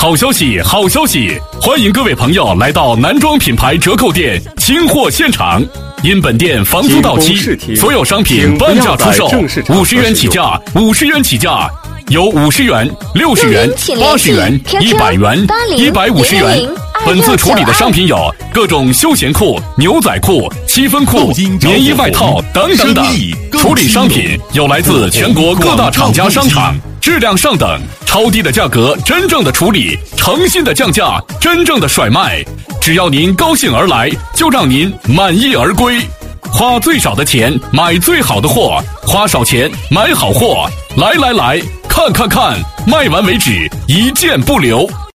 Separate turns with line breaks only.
好消息，好消息！欢迎各位朋友来到男装品牌折扣店清货现场。因本店房租到期，所有商品半价出售，50元起价，50元起价，有50元、60元、80元、100元、150元。本次处理的商品有各种休闲裤、牛仔裤、七分裤、棉衣外套等等等。处理商品有来自全国各大厂家商场，质量上等，超低的价格，真正的处理，诚信的降价，真正的甩卖。只要您高兴而来，就让您满意而归。花最少的钱买最好的货，花少钱买好货。来来来，看看看，卖完为止，一件不留。